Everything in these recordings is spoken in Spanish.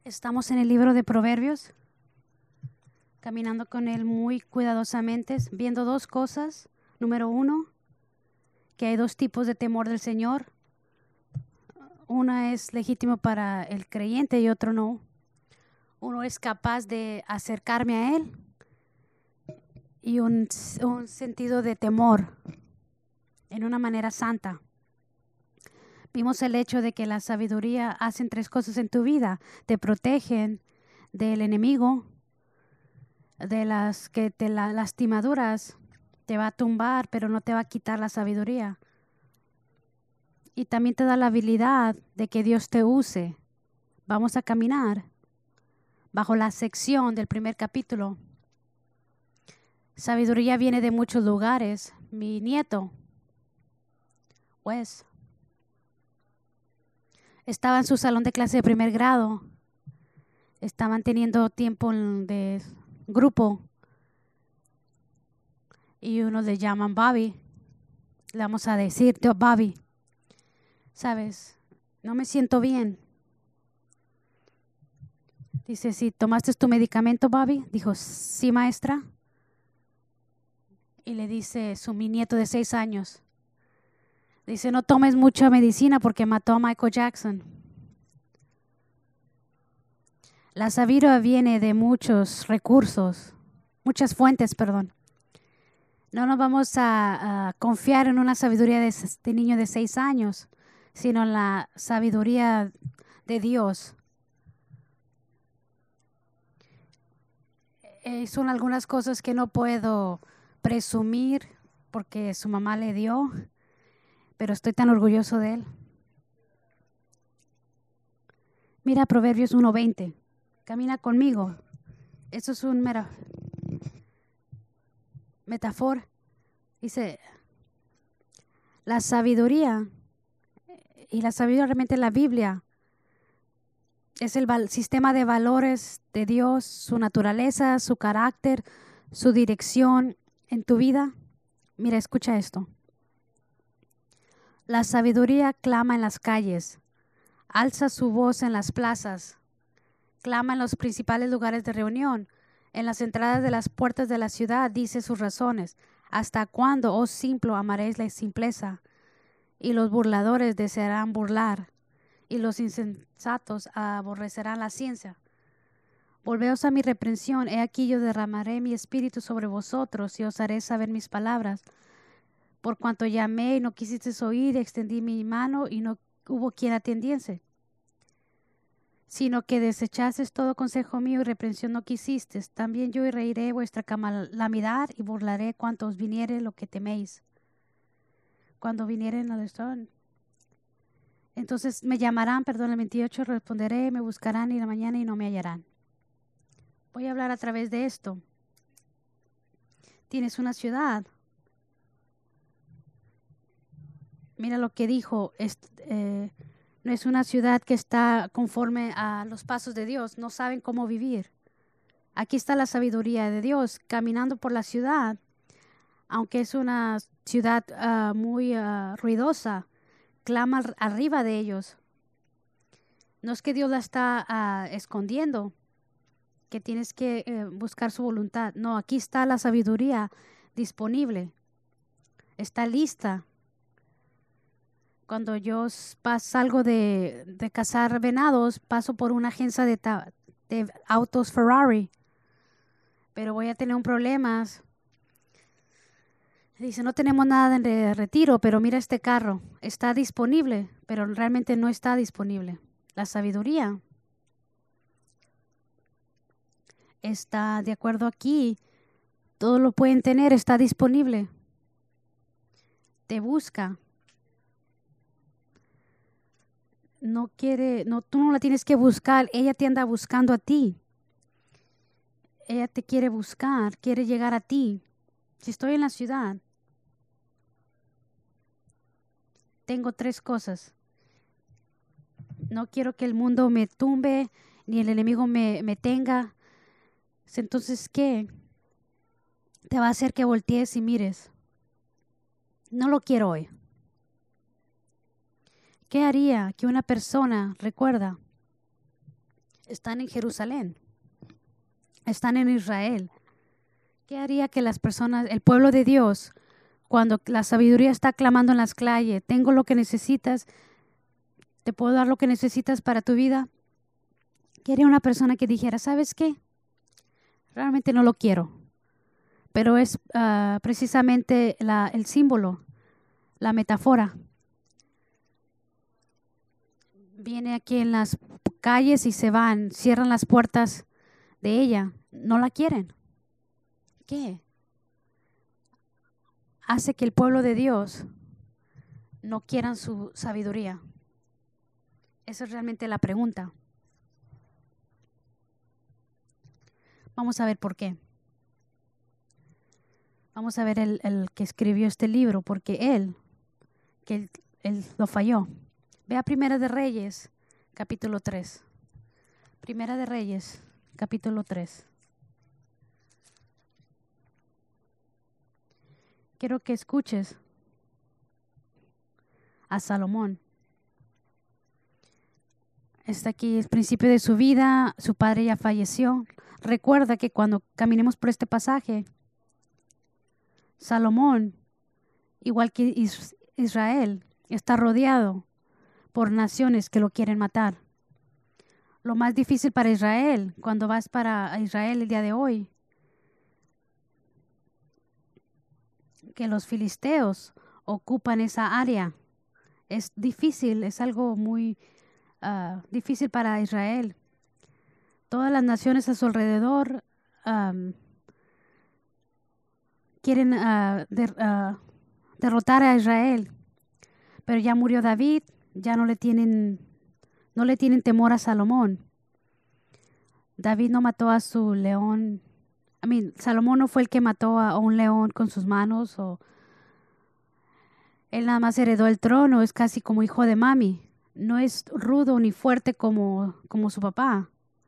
Estamos en el libro de Proverbios, caminando con él muy cuidadosamente, viendo dos cosas. Número uno, que hay dos tipos de temor del Señor. Una es legítimo para el creyente y otro no. Uno es capaz de acercarme a Él y un sentido de temor en una manera santa. Vimos el hecho de que la sabiduría hacen tres cosas en tu vida. Te protegen del enemigo, de las lastimaduras, te va a tumbar, pero no te va a quitar la sabiduría. Y también te da la habilidad de que Dios te use. Vamos a caminar bajo la sección del primer capítulo. Sabiduría viene de muchos lugares. Mi nieto, Wes, estaba en su salón de clase de primer grado. Estaban teniendo tiempo de grupo y uno le llaman Bobby. Le vamos a decir, Bobby, sabes, no me siento bien. Dice, ¿sí tomaste tu medicamento, Bobby? Dijo, sí, maestra. Y le dice mi nieto de 6 años. Dice, no tomes mucha medicina porque mató a Michael Jackson. La sabiduría viene de muchos recursos, muchas fuentes, perdón. No nos vamos a confiar en una sabiduría de niño de 6 años, sino en la sabiduría de Dios. Son algunas cosas que no puedo presumir porque su mamá le dio, pero estoy tan orgulloso de él. Mira Proverbios 1:20. Camina conmigo. Eso es un metáfora. Dice, la sabiduría, y la sabiduría realmente en la Biblia, es el sistema de valores de Dios, su naturaleza, su carácter, su dirección en tu vida. Mira, escucha esto. La sabiduría clama en las calles, alza su voz en las plazas, clama en los principales lugares de reunión, en las entradas de las puertas de la ciudad, dice sus razones. ¿Hasta cuándo, oh simple, amaréis la simpleza? Y los burladores desearán burlar, y los insensatos aborrecerán la ciencia. Volveos a mi reprensión, he aquí yo derramaré mi espíritu sobre vosotros, y os haré saber mis palabras. Por cuanto llamé y no quisisteis oír, extendí mi mano y no hubo quien atendiese. Sino que desechasteis todo consejo mío y reprensión no quisisteis. También yo reiré vuestra calamidad y burlaré cuanto os viniere lo que teméis. Cuando vinieren al estado. Entonces me llamarán, perdón, el 28, responderé, me buscarán y la mañana y no me hallarán. Voy a hablar a través de esto. Tienes una ciudad. Mira lo que dijo, no es una ciudad que está conforme a los pasos de Dios, no saben cómo vivir. Aquí está la sabiduría de Dios caminando por la ciudad, aunque es una ciudad muy ruidosa, clama arriba de ellos. No es que Dios la está escondiendo, que tienes que buscar su voluntad. No, aquí está la sabiduría disponible, está lista. Cuando yo salgo de cazar venados, paso por una agencia de autos Ferrari, pero voy a tener un problema. Dice, no tenemos nada de retiro, pero mira este carro, está disponible, pero realmente no está disponible. La sabiduría está de acuerdo aquí, todo lo pueden tener, está disponible. Te busca. No quiere, no, tú no la tienes que buscar, ella te anda buscando a ti. Ella te quiere buscar, quiere llegar a ti. Si estoy en la ciudad, tengo 3 cosas. No quiero que el mundo me tumbe, ni el enemigo me tenga. Entonces, ¿qué? Te va a hacer que voltees y mires. No lo quiero hoy. ¿Qué haría que una persona, recuerda, están en Jerusalén, están en Israel. ¿Qué haría que las personas, el pueblo de Dios, cuando la sabiduría está clamando en las calles, tengo lo que necesitas, te puedo dar lo que necesitas para tu vida? ¿Qué haría una persona que dijera, ¿sabes qué? Realmente no lo quiero, pero es precisamente el símbolo, la metáfora. Viene aquí en las calles y se van, cierran las puertas de ella, no la quieren. ¿Qué? Hace que el pueblo de Dios no quieran su sabiduría. Esa es realmente la pregunta. Vamos a ver por qué. Vamos a ver el que escribió este libro, porque él lo falló. Ve a Primera de Reyes, capítulo 3. Primera de Reyes, capítulo 3. Quiero que escuches a Salomón. Está aquí el principio de su vida, su padre ya falleció. Recuerda que cuando caminemos por este pasaje, Salomón, igual que Israel, está rodeado por naciones que lo quieren matar. Lo más difícil para Israel, cuando vas para Israel el día de hoy, que los filisteos ocupan esa área. Es difícil, es algo muy difícil para Israel. Todas las naciones a su alrededor quieren derrotar a Israel, pero ya murió David, ya no le tienen temor a Salomón. David no mató a su león. Salomón no fue el que mató a un león con sus manos, él nada más heredó el trono, es casi como hijo de mami. No es rudo ni fuerte como su papá.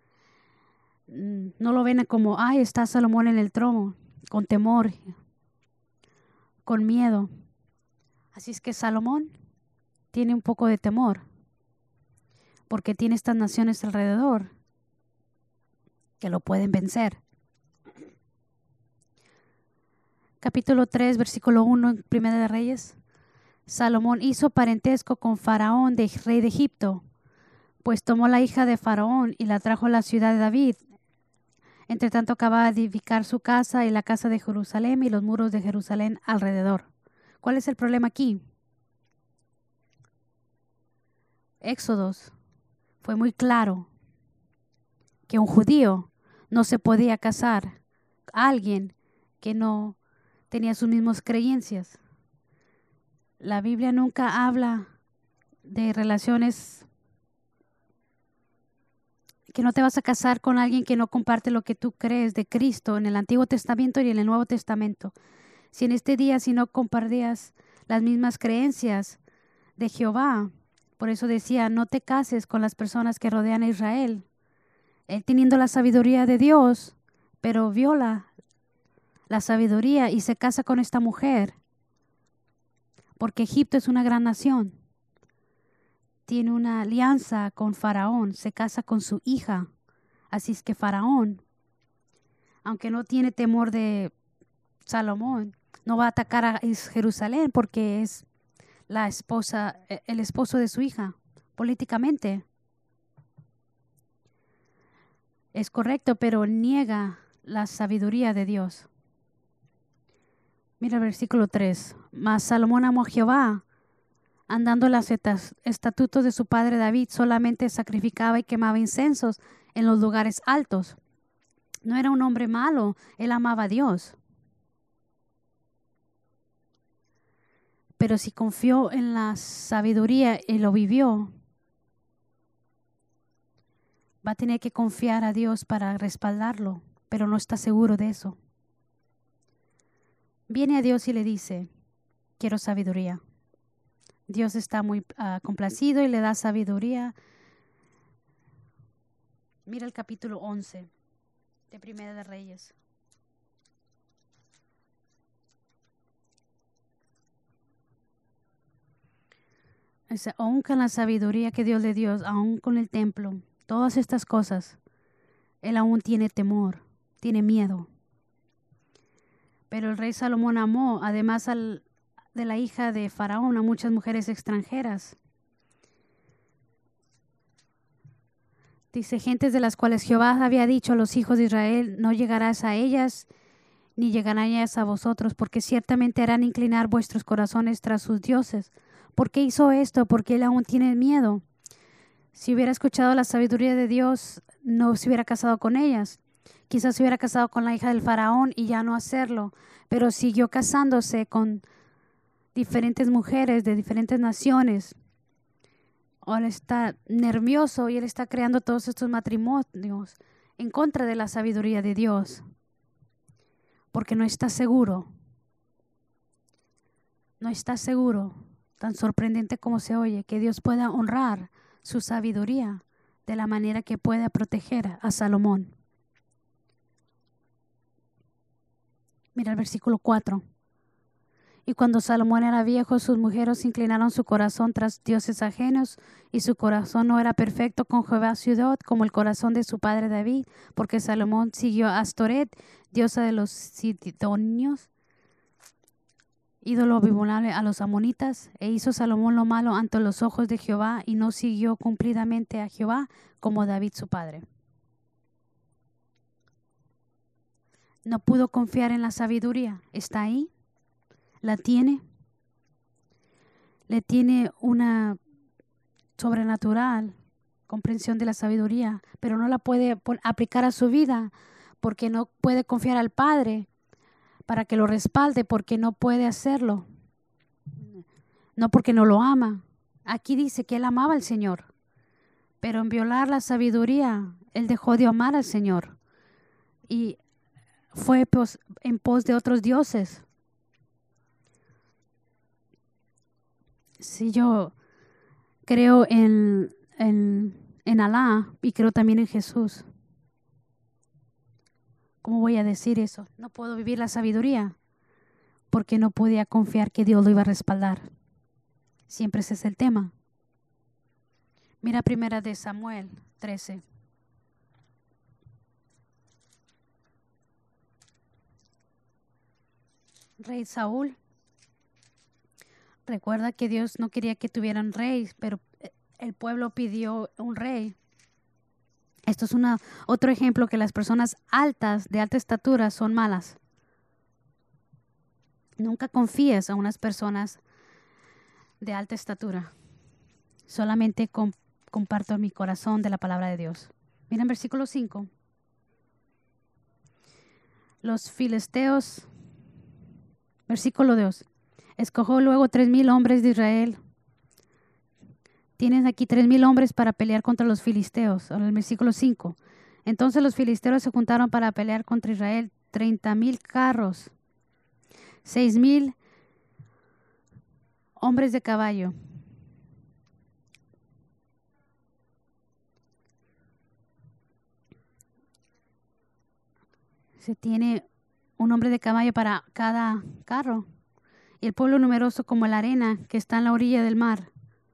No lo ven como, ay, está Salomón en el trono, con temor, con miedo. Así es que Salomón tiene un poco de temor, porque tiene estas naciones alrededor que lo pueden vencer. Capítulo 3, versículo 1 en Primera de Reyes. Salomón hizo parentesco con Faraón, rey de Egipto, pues tomó la hija de Faraón y la trajo a la ciudad de David. Entre tanto acababa de edificar su casa y la casa de Jerusalén y los muros de Jerusalén alrededor. ¿Cuál es el problema aquí? Éxodos fue muy claro que un judío no se podía casar a alguien que no tenía sus mismas creencias. La Biblia nunca habla de relaciones, que no te vas a casar con alguien que no comparte lo que tú crees de Cristo en el Antiguo Testamento y en el Nuevo Testamento. Si en este día, si no compartías las mismas creencias de Jehová, por eso decía, no te cases con las personas que rodean a Israel. Él teniendo la sabiduría de Dios, pero viola la sabiduría y se casa con esta mujer, porque Egipto es una gran nación. Tiene una alianza con Faraón, se casa con su hija. Así es que Faraón, aunque no tiene temor de Salomón, no va a atacar a Jerusalén porque es el esposo de su hija, políticamente. Es correcto, pero niega la sabiduría de Dios. Mira el versículo 3. Mas Salomón amó a Jehová, andando en los estatutos de su padre David, solamente sacrificaba y quemaba incensos en los lugares altos. No era un hombre malo, él amaba a Dios. Pero si confió en la sabiduría y lo vivió, va a tener que confiar a Dios para respaldarlo, pero no está seguro de eso. Viene a Dios y le dice, quiero sabiduría. Dios está muy complacido y le da sabiduría. Mira el capítulo 11 de Primera de Reyes. Aún con la sabiduría que Dios le dio, aún con el templo, todas estas cosas, él aún tiene temor, tiene miedo. Pero el rey Salomón amó, además de la hija de Faraón, a muchas mujeres extranjeras. Dice, gentes de las cuales Jehová había dicho a los hijos de Israel, no llegarás a ellas, ni llegarán ellas a vosotros, porque ciertamente harán inclinar vuestros corazones tras sus dioses. ¿Por qué hizo esto? Porque él aún tiene miedo. Si hubiera escuchado la sabiduría de Dios, no se hubiera casado con ellas. Quizás se hubiera casado con la hija del faraón y ya no hacerlo, pero siguió casándose con diferentes mujeres de diferentes naciones. Ahora está nervioso y él está creando todos estos matrimonios en contra de la sabiduría de Dios, porque no está seguro. No está seguro, tan sorprendente como se oye, que Dios pueda honrar su sabiduría de la manera que pueda proteger a Salomón. Mira el versículo 4. Y cuando Salomón era viejo, sus mujeres inclinaron su corazón tras dioses ajenos, y su corazón no era perfecto con Jehová su Dios, como el corazón de su padre David, porque Salomón siguió a Astoret, diosa de los sidonios, ídolo abominable a los amonitas, e hizo Salomón lo malo ante los ojos de Jehová, y no siguió cumplidamente a Jehová como David su padre. No pudo confiar en la sabiduría. Está ahí. La tiene. Le tiene una sobrenatural comprensión de la sabiduría, pero no la puede aplicar a su vida porque no puede confiar al Padre para que lo respalde, porque no puede hacerlo. No porque no lo ama. Aquí dice que él amaba al Señor, pero en violar la sabiduría, él dejó de amar al Señor y fue en pos de otros dioses. Si yo creo en Alá y creo también en Jesús, ¿cómo voy a decir eso? No puedo vivir la sabiduría porque no podía confiar que Dios lo iba a respaldar. Siempre ese es el tema. Mira primera de Samuel 13. Rey Saúl. Recuerda que Dios no quería que tuvieran rey, pero el pueblo pidió un rey. Esto es otro ejemplo que las personas altas, de alta estatura, son malas. Nunca confíes a unas personas de alta estatura. Solamente comparto mi corazón de la palabra de Dios. Miren versículo 5. Los filisteos, versículo 2. Escogió luego 3,000 hombres de Israel. Tienes aquí 3,000 hombres para pelear contra los filisteos. En el versículo 5. Entonces los filisteos se juntaron para pelear contra Israel. 30,000 carros, 6,000 hombres de caballo. Se tiene un hombre de caballo para cada carro. Y el pueblo numeroso como la arena que está en la orilla del mar.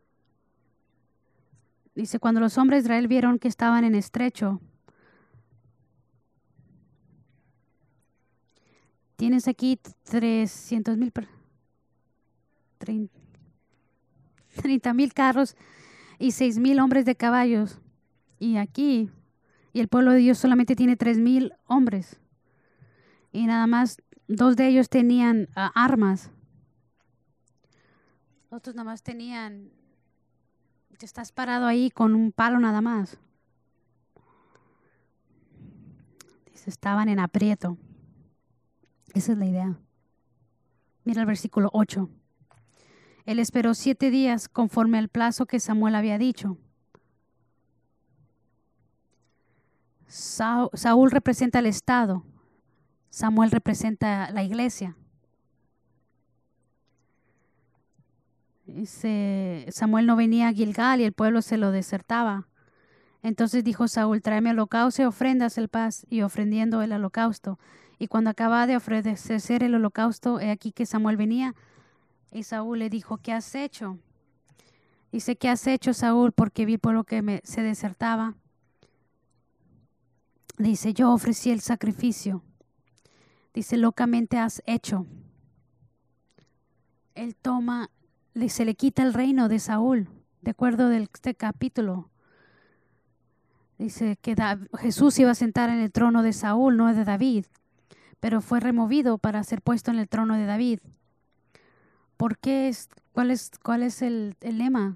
Dice, cuando los hombres de Israel vieron que estaban en estrecho. Tienes aquí 300,000, 30,000 carros y 6,000 hombres de caballos. Y aquí, y el pueblo de Dios solamente tiene 3,000 hombres. Y nada más 2 de ellos tenían armas. Otros nada más tenían, te estás parado ahí con un palo nada más. Dice, estaban en aprieto. Esa es la idea. Mira el versículo 8. Él esperó 7 días conforme al plazo que Samuel había dicho. Saúl representa el Estado. Samuel representa la iglesia. Samuel no venía a Gilgal y el pueblo se lo desertaba. Entonces dijo Saúl, tráeme holocausto y ofrendas el paz, y ofrendiendo el holocausto. Y cuando acababa de ofrecer el holocausto, he aquí que Samuel venía, y Saúl le dijo, ¿qué has hecho? Dice, ¿qué has hecho, Saúl? Porque vi el pueblo que se desertaba. Dice, yo ofrecí el sacrificio. Dice, locamente has hecho. Él toma, se le quita el reino de Saúl, de acuerdo de este capítulo. Dice que Jesús iba a sentar en el trono de Saúl, no de David, pero fue removido para ser puesto en el trono de David. ¿Por qué? ¿Cuál es el lema?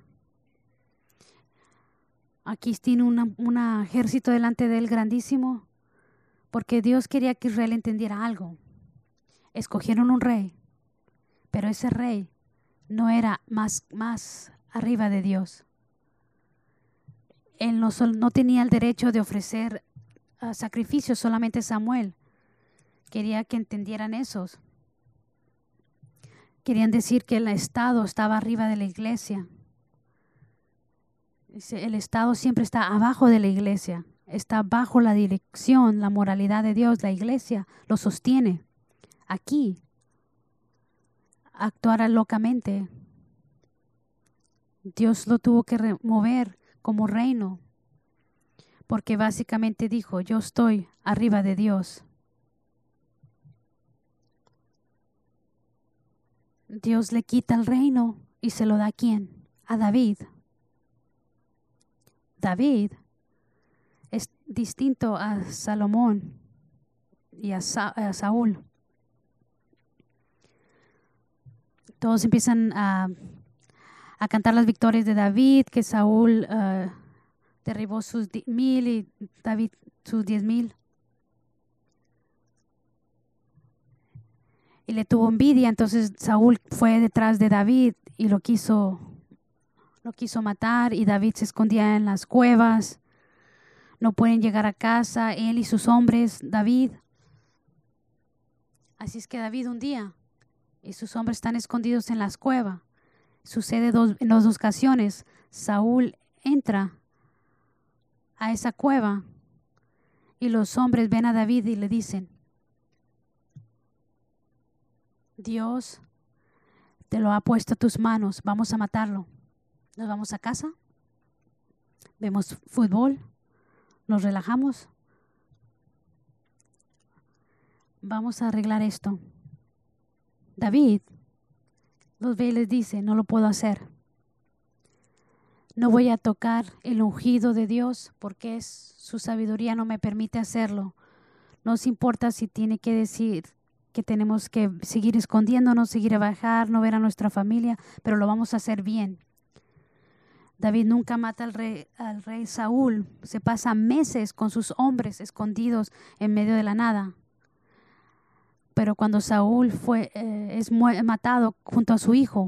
Aquí tiene un ejército delante de él grandísimo, porque Dios quería que Israel entendiera algo. Escogieron un rey, pero ese rey no era más arriba de Dios. Él no tenía el derecho de ofrecer sacrificios, solamente Samuel. Quería que entendieran esos. Querían decir que el Estado estaba arriba de la iglesia. El Estado siempre está abajo de la iglesia. Está bajo la dirección, la moralidad de Dios. La iglesia lo sostiene. Aquí actuara locamente. Dios lo tuvo que remover como reino, porque básicamente dijo, yo estoy arriba de Dios. Dios le quita el reino y se lo da ¿a quién? A David. David es distinto a Salomón y a Saúl. Todos empiezan a cantar las victorias de David, que Saúl derribó sus 1000 y David sus 10,000. Y le tuvo envidia, entonces Saúl fue detrás de David y lo quiso matar, y David se escondía en las cuevas. No pueden llegar a casa, él y sus hombres, David. Así es que David un día y sus hombres están escondidos en las cuevas. Sucede en dos ocasiones. Saúl entra a esa cueva y los hombres ven a David y le dicen, Dios te lo ha puesto a tus manos, vamos a matarlo. Nos vamos a casa, vemos fútbol, nos relajamos, vamos a arreglar esto. David los ve y les dice, no lo puedo hacer. No voy a tocar el ungido de Dios porque su sabiduría no me permite hacerlo. No nos importa si tiene que decir que tenemos que seguir escondiéndonos, seguir a bajar, no ver a nuestra familia, pero lo vamos a hacer bien. David nunca mata al rey Saúl. Se pasa meses con sus hombres escondidos en medio de la nada. Pero cuando Saúl es matado junto a su hijo,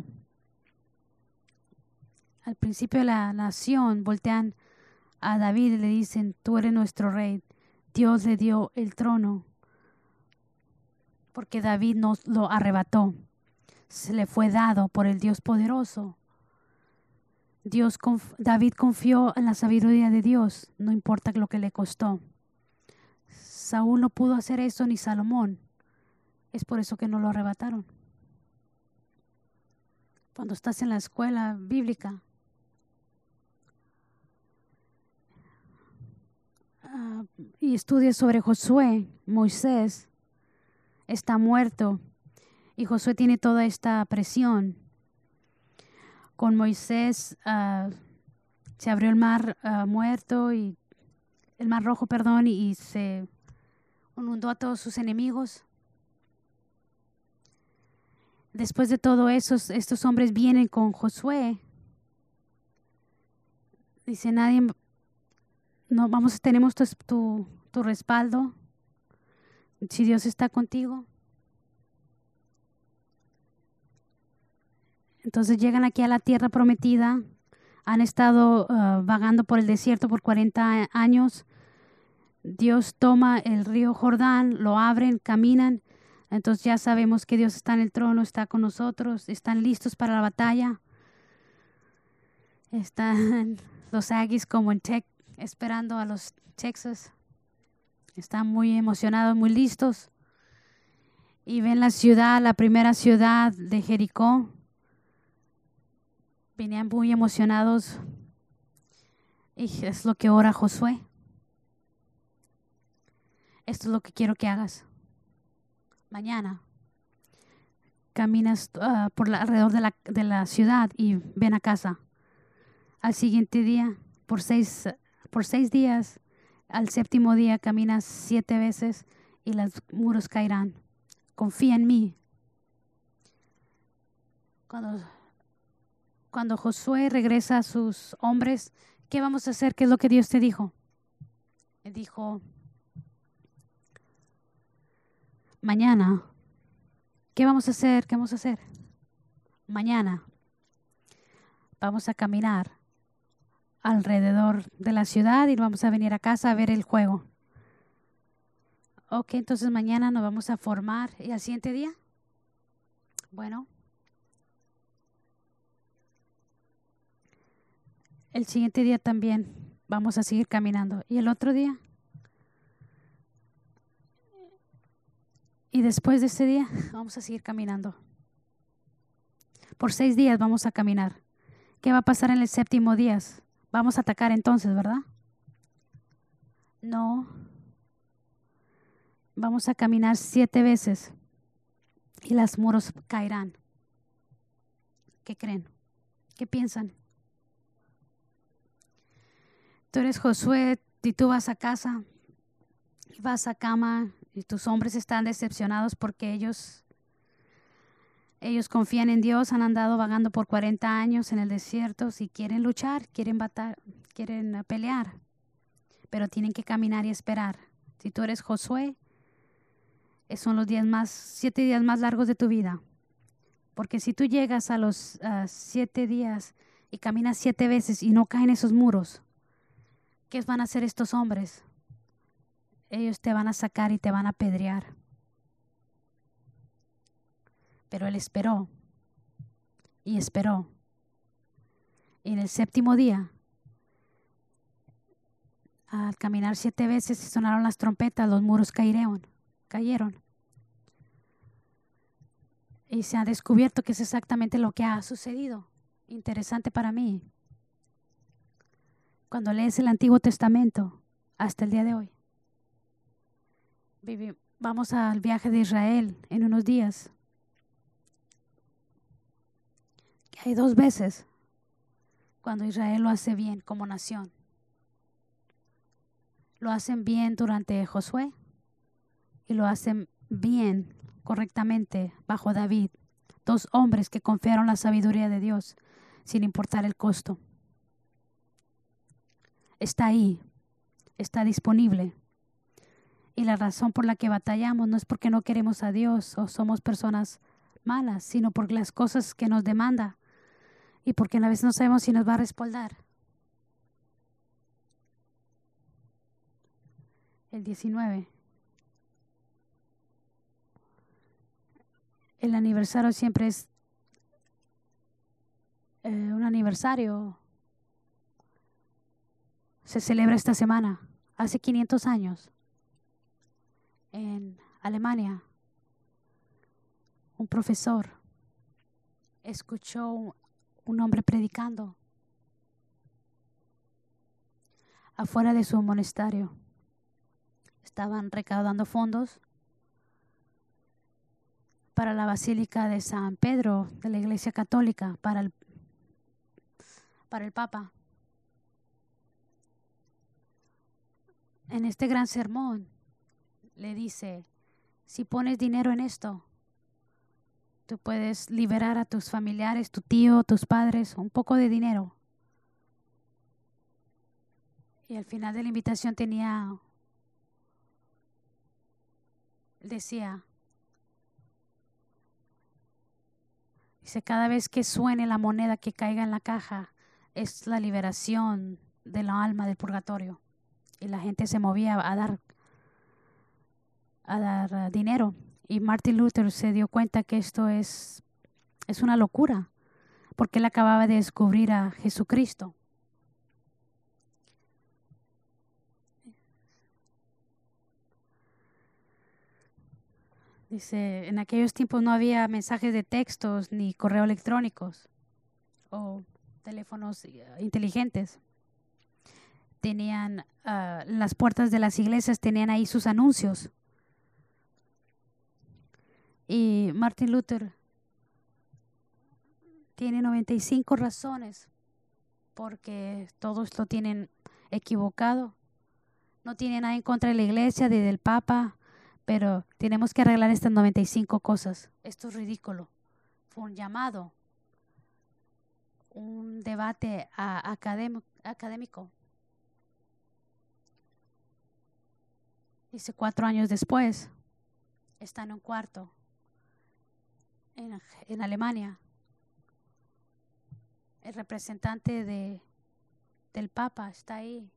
al principio de la nación voltean a David y le dicen, tú eres nuestro rey. Dios le dio el trono porque David nos lo arrebató. Se le fue dado por el Dios poderoso. David confió en la sabiduría de Dios, no importa lo que le costó. Saúl no pudo hacer eso, ni Salomón. Es por eso que no lo arrebataron. Cuando estás en la escuela bíblica, y estudias sobre Josué, Moisés está muerto y Josué tiene toda esta presión. Con Moisés se abrió el mar muerto, y el mar rojo, perdón, y se inundó a todos sus enemigos. Después de todo eso, estos hombres vienen con Josué. Dice, tenemos tu respaldo. Si Dios está contigo. Entonces llegan aquí a la tierra prometida. Han estado vagando por el desierto por 40 años. Dios toma el río Jordán, lo abren, caminan. Entonces ya sabemos que Dios está en el trono, está con nosotros, están listos para la batalla. Están los Aggies como en Tech, esperando a los Texas. Están muy emocionados, muy listos. Y ven la primera ciudad de Jericó. Venían muy emocionados. Y es lo que ora Josué. Esto es lo que quiero que hagas. Mañana caminas alrededor de la ciudad y ven a casa. Al siguiente día, por seis días, al séptimo día caminas 7 veces y los muros caerán. Confía en mí. Cuando Josué regresa a sus hombres, ¿qué vamos a hacer? ¿Qué es lo que Dios te dijo? Él dijo, mañana, ¿qué vamos a hacer? ¿Qué vamos a hacer? Mañana vamos a caminar alrededor de la ciudad y vamos a venir a casa a ver el juego. Ok, entonces mañana nos vamos a formar. ¿Y al siguiente día? Bueno, el siguiente día también vamos a seguir caminando. ¿Y el otro día? Y después de ese día vamos a seguir caminando. Por 6 días vamos a caminar. ¿Qué va a pasar en el séptimo día? Vamos a atacar entonces, ¿verdad? No. Vamos a caminar 7 veces y los muros caerán. ¿Qué creen? ¿Qué piensan? Tú eres Josué y tú vas a casa y vas a cama y tus hombres están decepcionados porque ellos confían en Dios, han andado vagando por 40 años en el desierto. Si quieren luchar, quieren pelear, pero tienen que caminar y esperar. Si tú eres Josué, son los 7 días más largos de tu vida. Porque si tú llegas a los 7 días y caminas 7 veces y no caen esos muros, ¿qué van a hacer estos hombres? Ellos te van a sacar y te van a apedrear. Pero él esperó y esperó. Y en el séptimo día, al caminar 7 veces y sonaron las trompetas, los muros cayeron. Y se ha descubierto que es exactamente lo que ha sucedido. Interesante para mí. Cuando lees el Antiguo Testamento, hasta el día de hoy. Vamos al viaje de Israel en unos días. Hay 2 veces cuando Israel lo hace bien como nación. Lo hacen bien durante Josué y lo hacen bien, correctamente, bajo David. 2 hombres que confiaron la sabiduría de Dios sin importar el costo. Está ahí, está disponible. Y la razón por la que batallamos no es porque no queremos a Dios o somos personas malas, sino por las cosas que nos demanda y porque a veces no sabemos si nos va a respaldar. El 19. El aniversario siempre es un aniversario. Se celebra esta semana. Hace 500 años. En Alemania, un profesor escuchó un hombre predicando afuera de su monasterio. Estaban recaudando fondos para la Basílica de San Pedro de la Iglesia Católica, para el Papa. En este gran sermón le dice, si pones dinero en esto, tú puedes liberar a tus familiares, tu tío, tus padres, un poco de dinero. Y al final de la invitación decía, cada vez que suene la moneda que caiga en la caja, es la liberación de la alma del purgatorio. Y la gente se movía a dar dinero. Y Martin Luther se dio cuenta que esto es una locura, porque él acababa de descubrir a Jesucristo. Dice, en aquellos tiempos no había mensajes de textos ni correo electrónicos o teléfonos inteligentes. tenían las puertas de las iglesias, tenían ahí sus anuncios. Y Martin Luther tiene 95 razones porque todos lo tienen equivocado. No tiene nada en contra de la iglesia, del Papa, pero tenemos que arreglar estas 95 cosas. Esto es ridículo. Fue un llamado, un debate académico. Dice 4 años después, está en un cuarto en Alemania. El representante del Papa está ahí.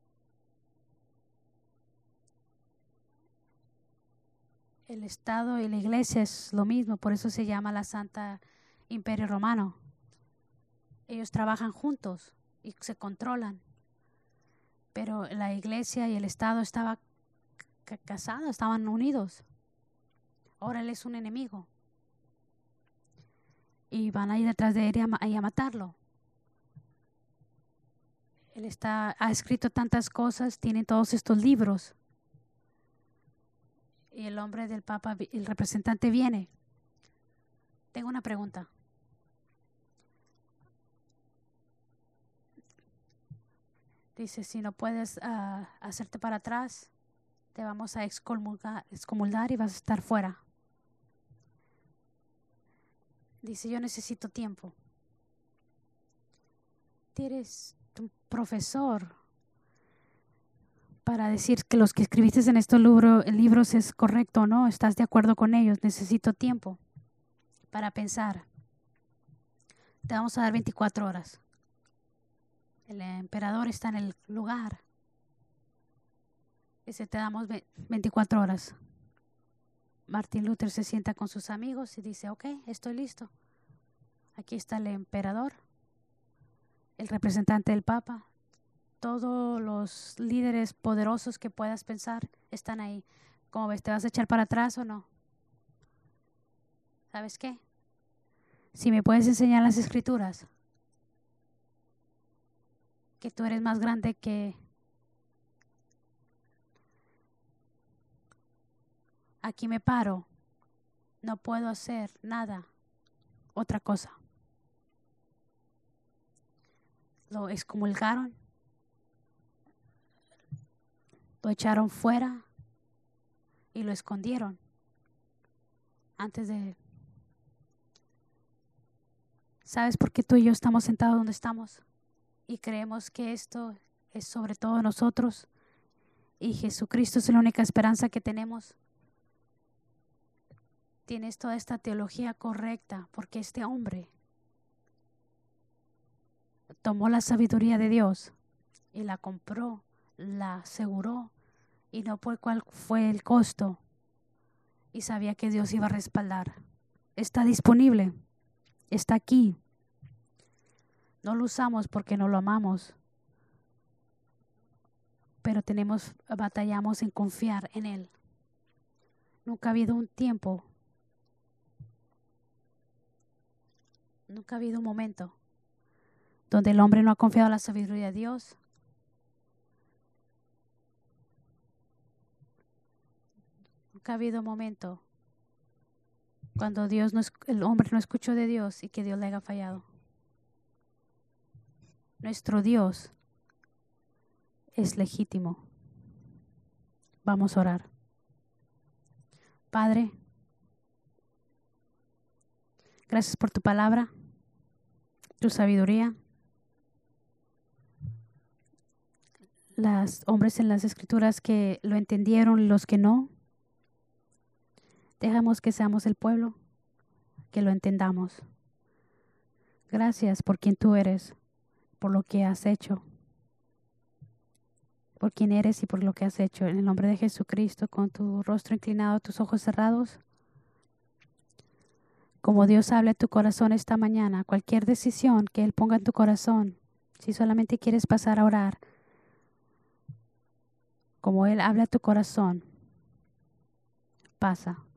El Estado y la Iglesia es lo mismo, por eso se llama la Santa Imperio Romano. Ellos trabajan juntos y se controlan. Pero la Iglesia y el Estado estaban casados, estaban unidos. Ahora él es un enemigo. Y van a ir detrás de él y a matarlo. Él ha escrito tantas cosas, tiene todos estos libros. Y el hombre del Papa, el representante, viene. Tengo una pregunta. Dice, si no puedes hacerte para atrás, te vamos a excomulgar y vas a estar fuera. Dice, yo necesito tiempo. Tienes un profesor para decir que los que escribiste en estos libros es correcto o no, estás de acuerdo con ellos. Necesito tiempo para pensar. Te vamos a dar 24 horas. El emperador está en el lugar. Dice, te damos 24 horas. Martin Luther se sienta con sus amigos y dice, ok, estoy listo. Aquí está el emperador, el representante del Papa. Todos los líderes poderosos que puedas pensar están ahí. ¿Cómo ves? ¿Te vas a echar para atrás o no? ¿Sabes qué? Si me puedes enseñar las escrituras, que tú eres más grande que... Aquí me paro. No puedo hacer nada. Otra cosa. Lo excomulgaron. Lo echaron fuera y lo escondieron antes de... ¿Sabes por qué tú y yo estamos sentados donde estamos? Y creemos que esto es sobre todo nosotros y Jesucristo es la única esperanza que tenemos. Tienes toda esta teología correcta porque este hombre tomó la sabiduría de Dios y la compró, la aseguró y no por cuál fue el costo y sabía que Dios iba a respaldar. Está disponible, está aquí. No lo usamos porque no lo amamos, pero batallamos en confiar en Él. Nunca ha habido un tiempo, nunca ha habido un momento donde el hombre no ha confiado en la sabiduría de Dios. Nunca ha habido un momento cuando el hombre no escuchó de Dios y que Dios le haya fallado. Nuestro Dios es legítimo. Vamos a orar. Padre, gracias por tu palabra, tu sabiduría. Los hombres en las escrituras que lo entendieron y los que no. Dejamos que seamos el pueblo, que lo entendamos. Gracias por quien tú eres, por lo que has hecho, por quien eres y por lo que has hecho. En el nombre de Jesucristo, con tu rostro inclinado, tus ojos cerrados, como Dios habla a tu corazón esta mañana, cualquier decisión que Él ponga en tu corazón, si solamente quieres pasar a orar, como Él habla a tu corazón, pasa.